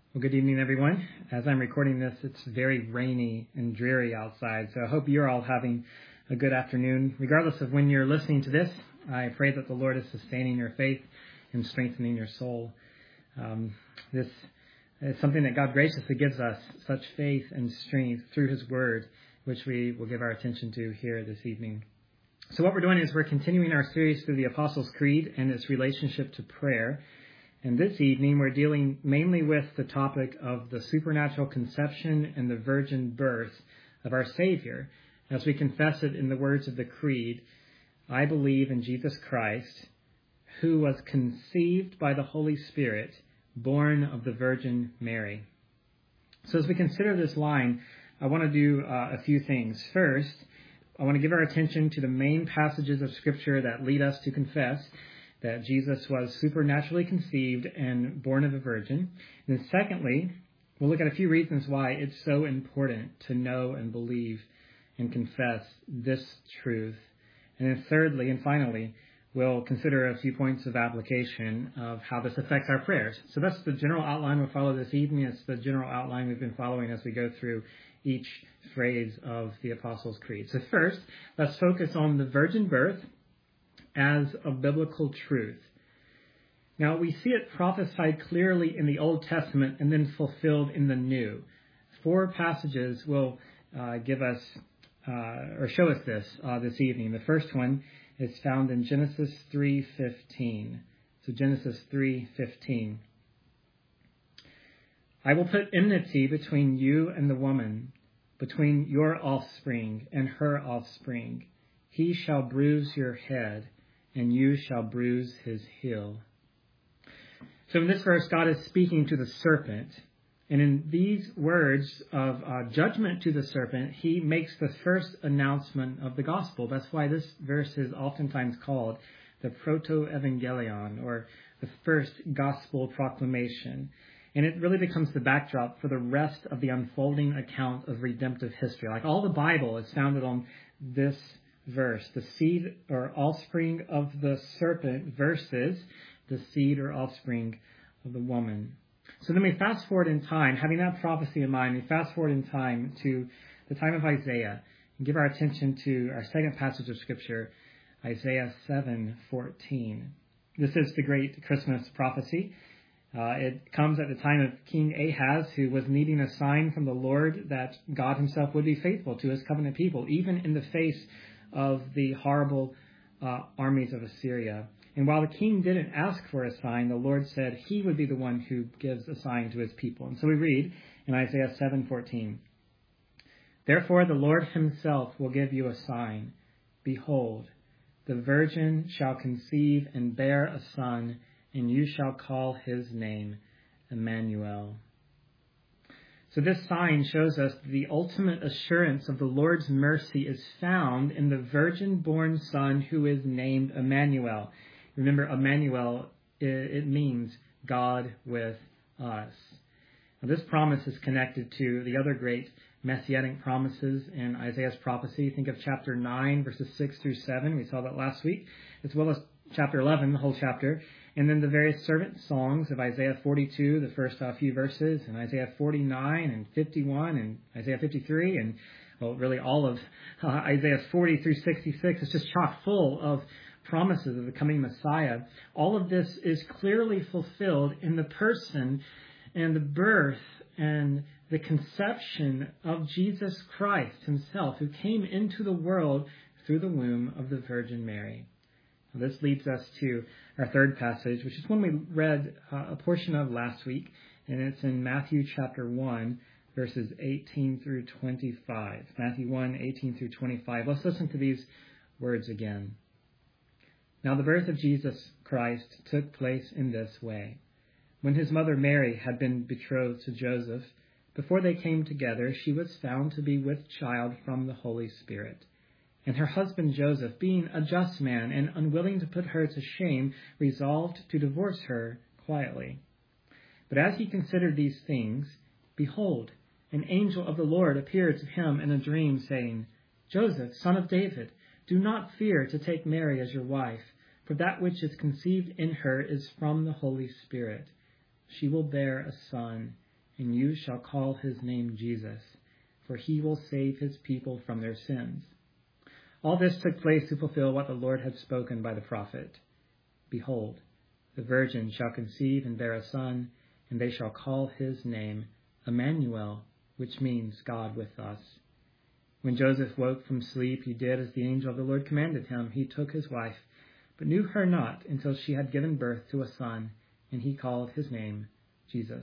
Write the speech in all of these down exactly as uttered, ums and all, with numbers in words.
Well, good evening, everyone. As I'm recording this, it's very rainy and dreary outside, so I hope you're all having a good afternoon. Regardless of when you're listening to this, I pray that the Lord is sustaining your faith and strengthening your soul. Um, this is something that God graciously gives us, such faith and strength through His Word, which we will give our attention to here this evening. So what we're doing is we're continuing our series through the Apostles' Creed and its relationship to prayer. And this evening, we're dealing mainly with the topic of the supernatural conception and the virgin birth of our Savior. As we confess it in the words of the Creed, I believe in Jesus Christ, who was conceived by the Holy Spirit, born of the Virgin Mary. So as we consider this line, I want to do uh, a few things. First, I want to give our attention to the main passages of Scripture that lead us to confess that Jesus was supernaturally conceived and born of a virgin. And then secondly, we'll look at a few reasons why it's so important to know and believe and confess this truth. And then thirdly and finally, we'll consider a few points of application of how this affects our prayers. So that's the general outline we'll follow this evening. It's the general outline we've been following as we go through each phrase of the Apostles' Creed. So first, let's focus on the virgin birth as a biblical truth. Now, we see it prophesied clearly in the Old Testament and then fulfilled in the New. Four passages will uh, give us uh, or show us this uh, this evening. The first one is found in Genesis three fifteen. So Genesis three fifteen. I will put enmity between you and the woman, between your offspring and her offspring. He shall bruise your head, and you shall bruise his heel. So in this verse, God is speaking to the serpent. And in these words of uh, judgment to the serpent, he makes the first announcement of the gospel. That's why this verse is oftentimes called the proto-evangelion, or the first gospel proclamation. And it really becomes the backdrop for the rest of the unfolding account of redemptive history. Like all the Bible is founded on this verse, the seed or offspring of the serpent versus the seed or offspring of the woman. So then we fast forward in time, having that prophecy in mind, we fast forward in time to the time of Isaiah and give our attention to our second passage of Scripture, Isaiah seven fourteen. This is the great Christmas prophecy. Uh, it comes at the time of King Ahaz, who was needing a sign from the Lord that God himself would be faithful to his covenant people, even in the face of the horrible uh, armies of Assyria. And while the king didn't ask for a sign, the Lord said he would be the one who gives a sign to his people. And so we read in Isaiah seven fourteen, therefore the Lord himself will give you a sign. Behold, the virgin shall conceive and bear a son, and you shall call his name Emmanuel. So this sign shows us the ultimate assurance of the Lord's mercy is found in the virgin-born Son who is named Emmanuel. Remember, Emmanuel, it means God with us. Now, this promise is connected to the other great messianic promises in Isaiah's prophecy. Think of chapter nine, verses six through seven. We saw that last week, as well as chapter eleven, the whole chapter. And then the various servant songs of Isaiah forty-two, the first uh, few verses, and Isaiah forty-nine and fifty-one and Isaiah fifty-three, and well, really all of uh, Isaiah forty through sixty-six. It's just chock full of promises of the coming Messiah. All of this is clearly fulfilled in the person and the birth and the conception of Jesus Christ himself, who came into the world through the womb of the Virgin Mary. This leads us to our third passage, which is one we read uh, a portion of last week, and it's in Matthew chapter one, verses eighteen through twenty-five. Matthew one, eighteen through twenty-five. Let's listen to these words again. Now the birth of Jesus Christ took place in this way. When his mother Mary had been betrothed to Joseph, before they came together, she was found to be with child from the Holy Spirit. And her husband Joseph, being a just man and unwilling to put her to shame, resolved to divorce her quietly. But as he considered these things, behold, an angel of the Lord appeared to him in a dream, saying, Joseph, son of David, do not fear to take Mary as your wife, for that which is conceived in her is from the Holy Spirit. She will bear a son, and you shall call his name Jesus, for he will save his people from their sins. All this took place to fulfill what the Lord had spoken by the prophet. Behold, the virgin shall conceive and bear a son, and they shall call his name Emmanuel, which means God with us. When Joseph woke from sleep, he did as the angel of the Lord commanded him. He took his wife, but knew her not until she had given birth to a son, and he called his name Jesus.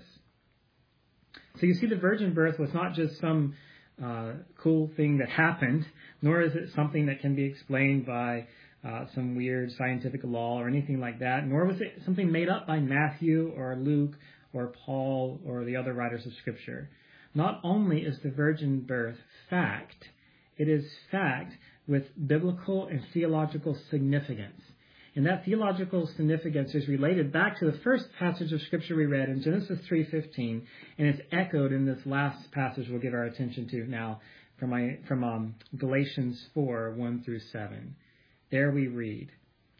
So you see, the virgin birth was not just some uh, cool thing that happened, nor is it something that can be explained by uh, some weird scientific law or anything like that, nor was it something made up by Matthew or Luke or Paul or the other writers of Scripture. Not only is the virgin birth fact, it is fact with biblical and theological significance. And that theological significance is related back to the first passage of Scripture we read in Genesis three fifteen, and it's echoed in this last passage we'll give our attention to now from, my, from um, Galatians four, one through seven. There we read,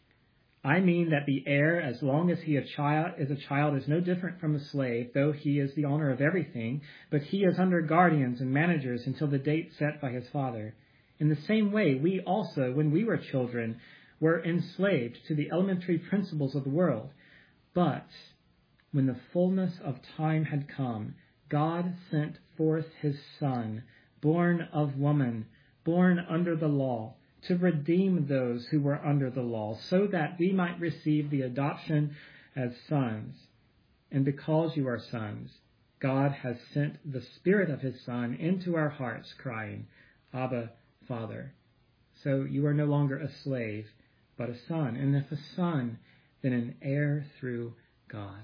I mean that the heir, as long as he a child, is a child, is no different from a slave, though he is the owner of everything, but he is under guardians and managers until the date set by his father. In the same way, we also, when we were children, were enslaved to the elementary principles of the world. But when the fullness of time had come, God sent forth his Son, born of woman, born under the law, to redeem those who were under the law, so that we might receive the adoption as sons. And because you are sons, God has sent the Spirit of his Son into our hearts, crying, Abba, Father. So you are no longer a slave, but a son, and if a son, then an heir through God.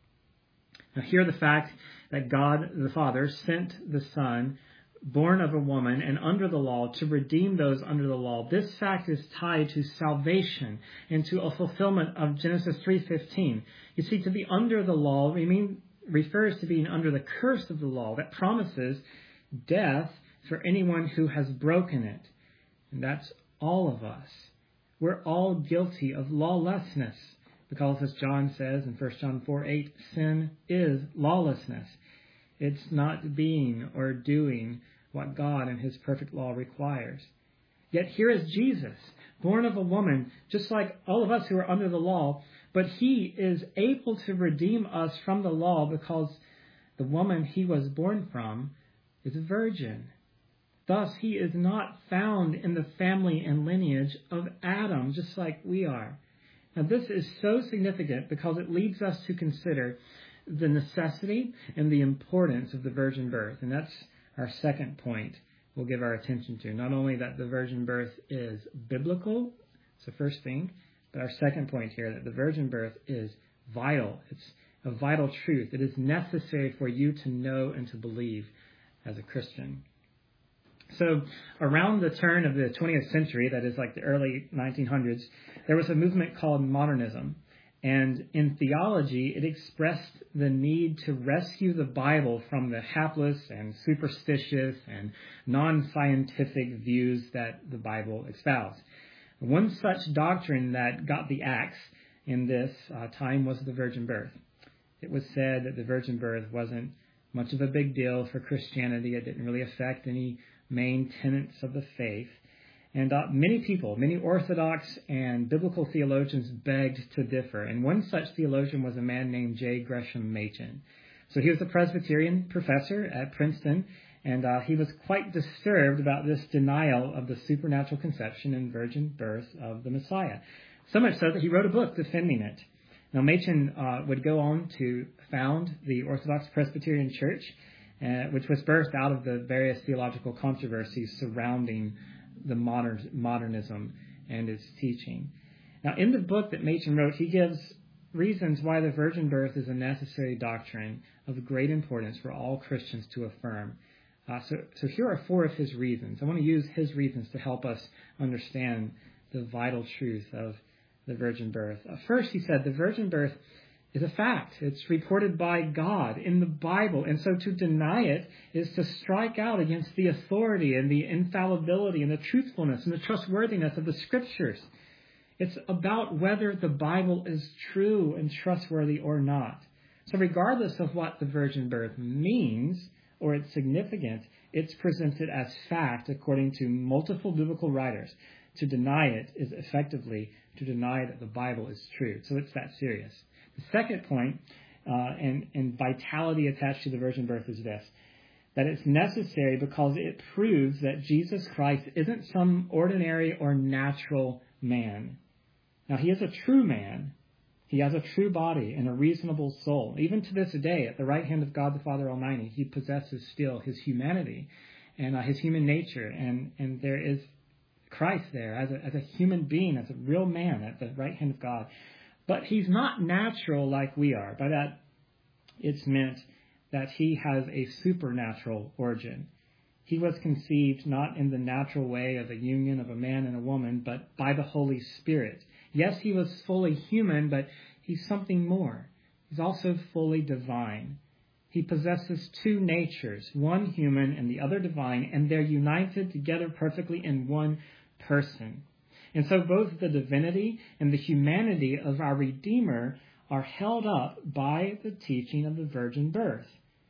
Now here the fact that God the Father sent the Son, born of a woman and under the law, to redeem those under the law, this fact is tied to salvation and to a fulfillment of Genesis three fifteen. You see, to be under the law mean, refers to being under the curse of the law that promises death for anyone who has broken it. And that's all of us. We're all guilty of lawlessness, because as John says in First John four eight, sin is lawlessness. It's not being or doing what God and his perfect law requires. Yet here is Jesus, born of a woman, just like all of us who are under the law, but he is able to redeem us from the law because the woman he was born from is a virgin. Thus, he is not found in the family and lineage of Adam, just like we are. Now, this is so significant because it leads us to consider the necessity and the importance of the virgin birth. And that's our second point we'll give our attention to. Not only that the virgin birth is biblical, it's the first thing, but our second point here, that the virgin birth is vital. It's a vital truth. It is necessary for you to know and to believe as a Christian. So around the turn of the twentieth century, that is like the early nineteen hundreds, there was a movement called modernism. And in theology, it expressed the need to rescue the Bible from the hapless and superstitious and non-scientific views that the Bible espoused. One such doctrine that got the axe in this uh, time was the virgin birth. It was said that the virgin birth wasn't much of a big deal for Christianity. It didn't really affect any main tenets of the faith. And uh, many people, many Orthodox and biblical theologians begged to differ. And one such theologian was a man named J. Gresham Machen. So he was a Presbyterian professor at Princeton, and uh, he was quite disturbed about this denial of the supernatural conception and virgin birth of the Messiah. So much so that he wrote a book defending it. Now, Machen uh, would go on to found the Orthodox Presbyterian Church, Uh, which was birthed out of the various theological controversies surrounding the modern modernism and its teaching. Now, in the book that Machen wrote, he gives reasons why the virgin birth is a necessary doctrine of great importance for all Christians to affirm. Uh, so, so here are four of his reasons. I want to use his reasons to help us understand the vital truth of the virgin birth. Uh, first, he said, the virgin birth is a fact. It's reported by God in the Bible. And so to deny it is to strike out against the authority and the infallibility and the truthfulness and the trustworthiness of the Scriptures. It's about whether the Bible is true and trustworthy or not. So regardless of what the virgin birth means or its significance, it's presented as fact according to multiple biblical writers. To deny it is effectively to deny that the Bible is true. So it's that serious. The second point, uh, and, and vitality attached to the virgin birth is this, that it's necessary because it proves that Jesus Christ isn't some ordinary or natural man. Now, he is a true man. He has a true body and a reasonable soul. Even to this day, at the right hand of God the Father Almighty, he possesses still his humanity and uh, his human nature. And, and there is Christ there as a, as a human being, as a real man at the right hand of God. But he's not natural like we are. By that, it's meant that he has a supernatural origin. He was conceived not in the natural way of a union of a man and a woman, but by the Holy Spirit. Yes, he was fully human, but he's something more. He's also fully divine. He possesses two natures, one human and the other divine, and they're united together perfectly in one person. And so both the divinity and the humanity of our Redeemer are held up by the teaching of the virgin birth.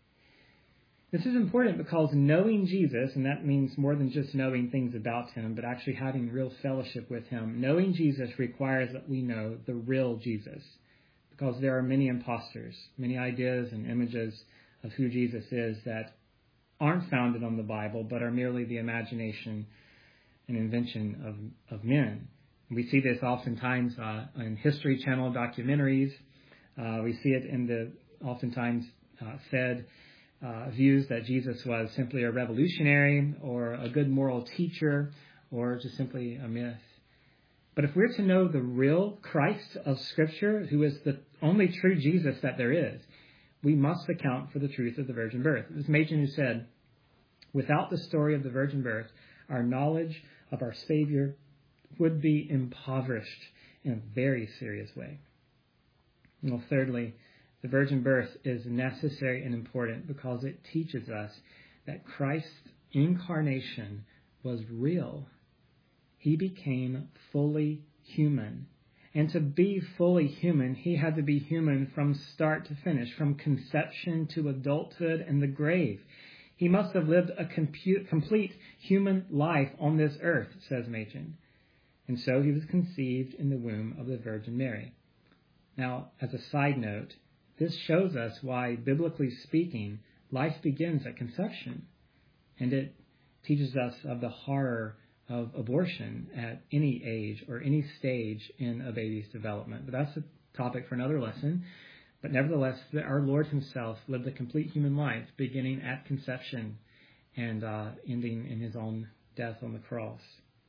This is important because knowing Jesus, and that means more than just knowing things about him, but actually having real fellowship with him, knowing Jesus requires that we know the real Jesus, because there are many imposters, many ideas and images of who Jesus is that aren't founded on the Bible, but are merely the imagination and invention of, of men. We see this oftentimes uh, in History Channel documentaries. Uh, we see it in the oftentimes uh, said uh, views that Jesus was simply a revolutionary or a good moral teacher or just simply a myth. But if we're to know the real Christ of Scripture, who is the only true Jesus that there is, we must account for the truth of the virgin birth. It was Machen who said, without the story of the virgin birth, our knowledge of our Savior would be impoverished in a very serious way. Well, thirdly, the virgin birth is necessary and important because it teaches us that Christ's incarnation was real. He became fully human. And to be fully human, he had to be human from start to finish, from conception to adulthood and the grave. He must have lived a compu- complete human life on this earth, says Machen. And so he was conceived in the womb of the Virgin Mary. Now, as a side note, this shows us why, biblically speaking, life begins at conception. And it teaches us of the horror of abortion at any age or any stage in a baby's development. But that's a topic for another lesson. But nevertheless, our Lord himself lived a complete human life, beginning at conception and uh, ending in his own death on the cross.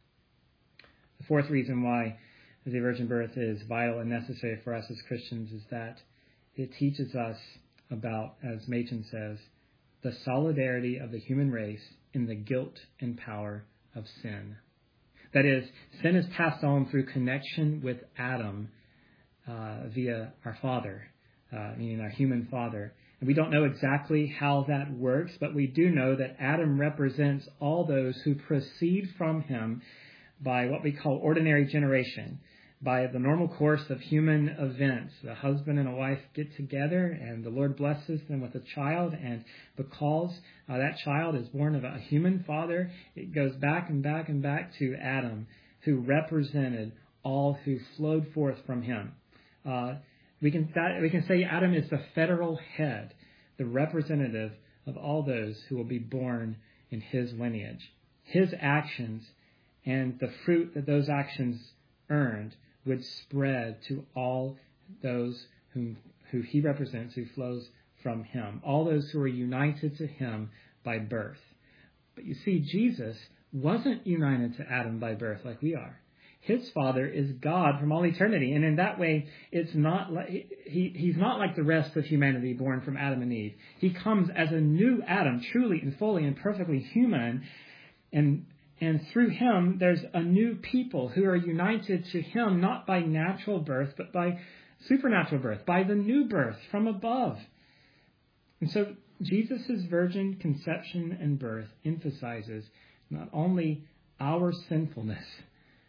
The fourth reason why the virgin birth is vital and necessary for us as Christians is that it teaches us about, as Machen says, the solidarity of the human race in the guilt and power of sin. That is, sin is passed on through connection with Adam uh, via our father, uh, meaning our human father. And we don't know exactly how that works, but we do know that Adam represents all those who proceed from him by what we call ordinary generation, by the normal course of human events. A husband and a wife get together, and the Lord blesses them with a child, and because uh, that child is born of a human father, it goes back and back and back to Adam, who represented all who flowed forth from him. Uh, we can that, we can say Adam is the federal head, the representative of all those who will be born in his lineage. His actions and the fruit that those actions earned would spread to all those whom, who he represents, who flows from him, all those who are united to him by birth. But you see, Jesus wasn't united to Adam by birth like we are. His father is God from all eternity, and in that way, it's not like, he, he's not like the rest of humanity born from Adam and Eve. He comes as a new Adam, truly and fully and perfectly human, and And through him, there's a new people who are united to him, not by natural birth, but by supernatural birth, by the new birth from above. And so Jesus' virgin conception and birth emphasizes not only our sinfulness,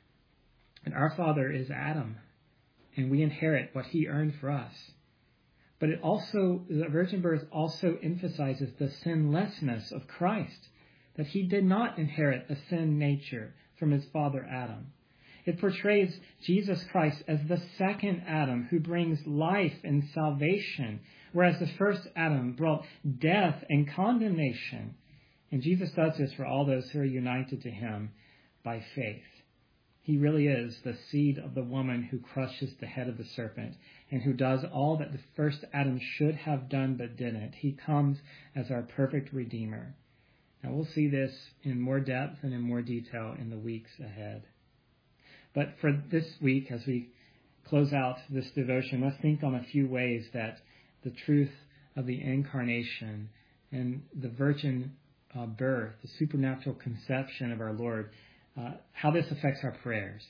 and our father is Adam, and we inherit what he earned for us, But it also, the virgin birth also emphasizes the sinlessness of Christ, that he did not inherit a sin nature from his father Adam. It portrays Jesus Christ as the second Adam who brings life and salvation, whereas the first Adam brought death and condemnation. And Jesus does this for all those who are united to him by faith. He really is the seed of the woman who crushes the head of the serpent and who does all that the first Adam should have done but didn't. He comes as our perfect Redeemer. Now we'll see this in more depth and in more detail in the weeks ahead. But for this week, as we close out this devotion, let's think on a few ways that the truth of the incarnation and the virgin uh, birth, the supernatural conception of our Lord, uh, how this affects our prayers.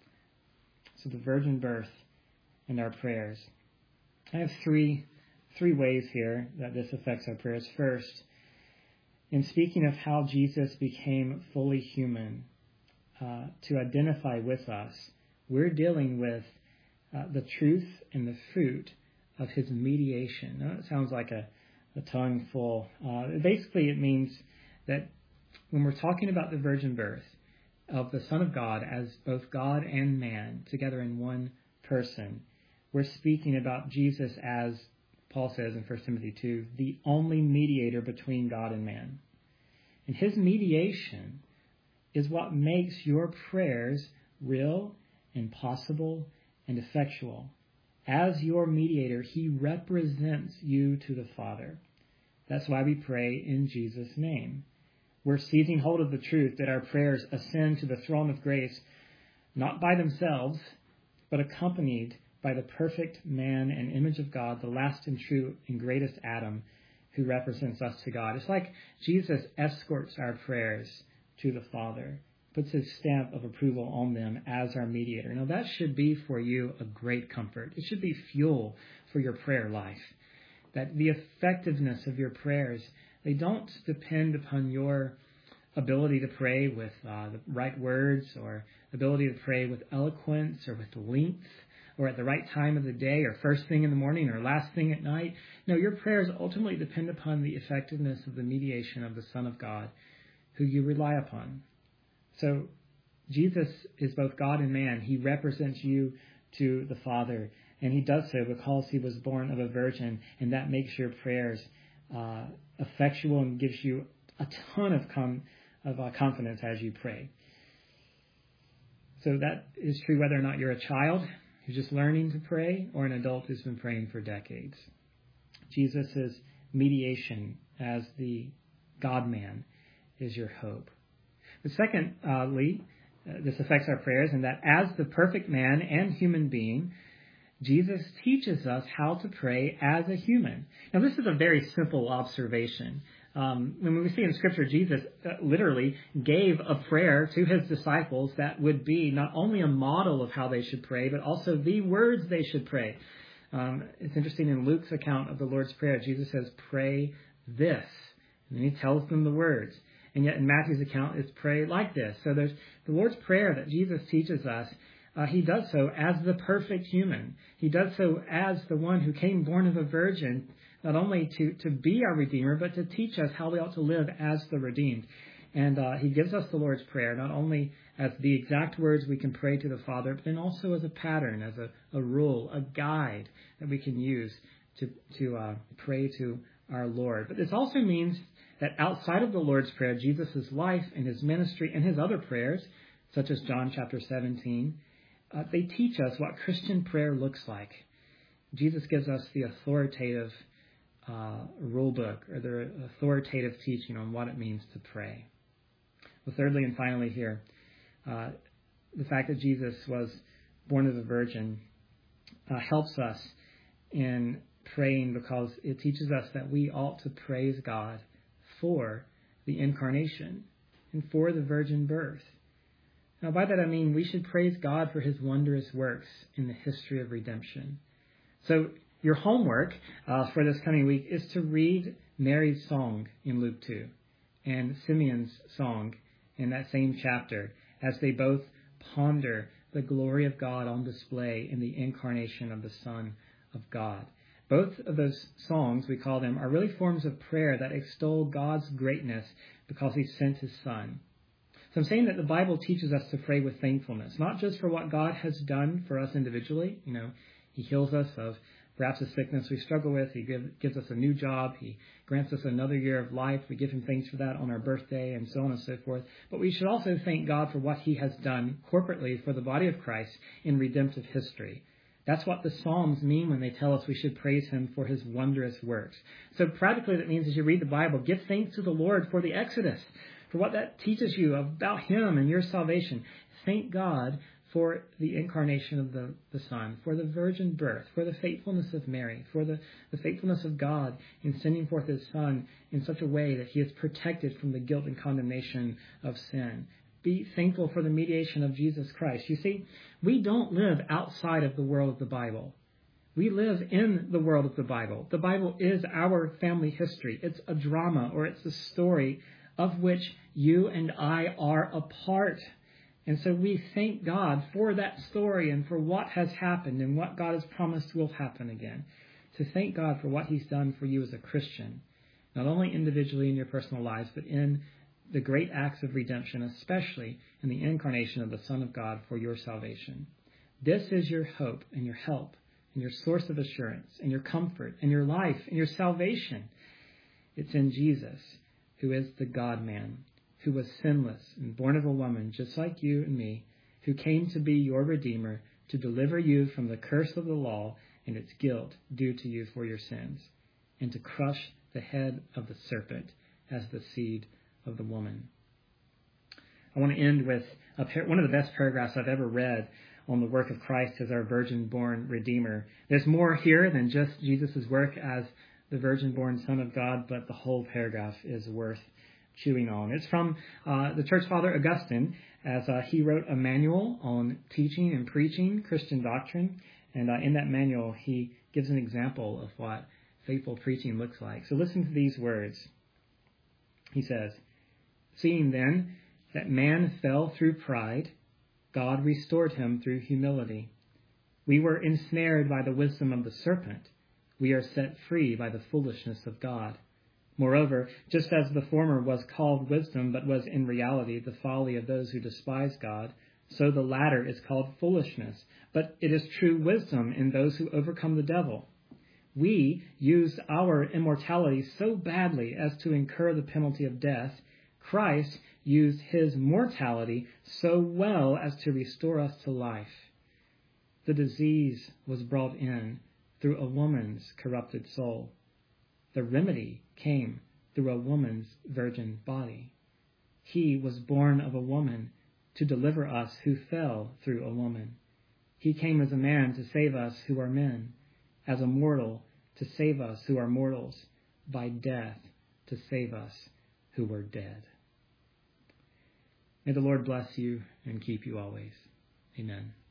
So the virgin birth and our prayers. I have three three ways here that this affects our prayers. First, in speaking of how Jesus became fully human uh, to identify with us, we're dealing with uh, the truth and the fruit of his mediation. Now, it sounds like a, a tongue full. Uh, basically, it means that when we're talking about the virgin birth of the Son of God as both God and man together in one person, we're speaking about Jesus as, Paul says in First Timothy two, the only mediator between God and man. And his mediation is what makes your prayers real and possible and effectual. As your mediator, he represents you to the Father. That's why we pray in Jesus' name. We're seizing hold of the truth that our prayers ascend to the throne of grace, not by themselves, but accompanied by the perfect man and image of God, the last and true and greatest Adam, who represents us to God. It's like Jesus escorts our prayers to the Father, puts his stamp of approval on them as our mediator. Now that should be for you a great comfort. It should be fuel for your prayer life. That the effectiveness of your prayers, they don't depend upon your ability to pray with uh, the right words or ability to pray with eloquence or with length or at the right time of the day or first thing in the morning or last thing at night. No, your prayers ultimately depend upon the effectiveness of the mediation of the Son of God, who you rely upon. So Jesus is both God and man. He represents you to the Father, and he does so because he was born of a virgin, and that makes your prayers uh, effectual and gives you a ton of, com- of uh, confidence as you pray. So that is true whether or not you're a child who's just learning to pray or an adult who's been praying for decades. Jesus' mediation as the God-man is your hope. But secondly, uh, this affects our prayers in that as the perfect man and human being, Jesus teaches us how to pray as a human. Now, this is a very simple observation. Um, when we see in Scripture, Jesus uh, literally gave a prayer to his disciples that would be not only a model of how they should pray, but also the words they should pray. Um, it's interesting in Luke's account of the Lord's Prayer, Jesus says, pray this. And then he tells them the words. And yet in Matthew's account, it's pray like this. So there's the Lord's Prayer that Jesus teaches us. Uh, he does so as the perfect human. He does so as the one who came born of a virgin, not only to, to be our Redeemer, but to teach us how we ought to live as the redeemed. And uh, he gives us the Lord's Prayer, not only as the exact words we can pray to the Father, but then also as a pattern, as a, a rule, a guide that we can use to, to uh, pray to our Lord. But this also means that outside of the Lord's Prayer, Jesus' life and his ministry and his other prayers, such as John chapter seventeen, uh, they teach us what Christian prayer looks like. Jesus gives us the authoritative uh, rule book or the authoritative teaching on what it means to pray. Well, thirdly and finally here, uh, the fact that Jesus was born of a virgin uh, helps us in praying because it teaches us that we ought to praise God for the incarnation and for the virgin birth. Now, by that I mean we should praise God for his wondrous works in the history of redemption. So your homework uh, for this coming week is to read Mary's song in Luke two and Simeon's song in that same chapter as they both ponder the glory of God on display in the incarnation of the Son of God. Both of those songs, we call them, are really forms of prayer that extol God's greatness because he sent his Son. So I'm saying that the Bible teaches us to pray with thankfulness, not just for what God has done for us individually. You know, he heals us of perhaps a sickness we struggle with. He give, gives us a new job. He grants us another year of life. We give him thanks for that on our birthday and so on and so forth. But we should also thank God for what he has done corporately for the body of Christ in redemptive history. That's what the Psalms mean when they tell us we should praise him for his wondrous works. So practically that means as you read the Bible, give thanks to the Lord for the Exodus, for what that teaches you about him and your salvation. Thank God for the incarnation of the, the Son, for the virgin birth, for the faithfulness of Mary, for the, the faithfulness of God in sending forth his Son in such a way that he is protected from the guilt and condemnation of sin. Be thankful for the mediation of Jesus Christ. You see, we don't live outside of the world of the Bible. We live in the world of the Bible. The Bible is our family history. It's a drama, or it's a story of which you and I are a part. And so we thank God for that story and for what has happened and what God has promised will happen again. To thank God for what he's done for you as a Christian, not only individually in your personal lives, but in the great acts of redemption, especially in the incarnation of the Son of God for your salvation. This is your hope and your help and your source of assurance and your comfort and your life and your salvation. It's in Jesus, who is the God-man, who was sinless and born of a woman just like you and me, who came to be your Redeemer, to deliver you from the curse of the law and its guilt due to you for your sins, and to crush the head of the serpent as the seed of the woman. I want to end with a par- one of the best paragraphs I've ever read on the work of Christ as our virgin-born Redeemer. There's more here than just Jesus' work as the virgin-born Son of God, but the whole paragraph is worth chewing on. It's from uh, the church father Augustine, as uh, he wrote a manual on teaching and preaching Christian doctrine. And uh, in that manual, he gives an example of what faithful preaching looks like. So listen to these words. He says, "Seeing then that man fell through pride, God restored him through humility. We were ensnared by the wisdom of the serpent. We are set free by the foolishness of God. Moreover, just as the former was called wisdom, but was in reality the folly of those who despise God, so the latter is called foolishness, but it is true wisdom in those who overcome the devil. We used our immortality so badly as to incur the penalty of death. Christ used his mortality so well as to restore us to life. The disease was brought in through a woman's corrupted soul. The remedy came through a woman's virgin body. He was born of a woman to deliver us who fell through a woman. He came as a man to save us who are men, as a mortal to save us who are mortals, by death to save us who were dead." May the Lord bless you and keep you always. Amen.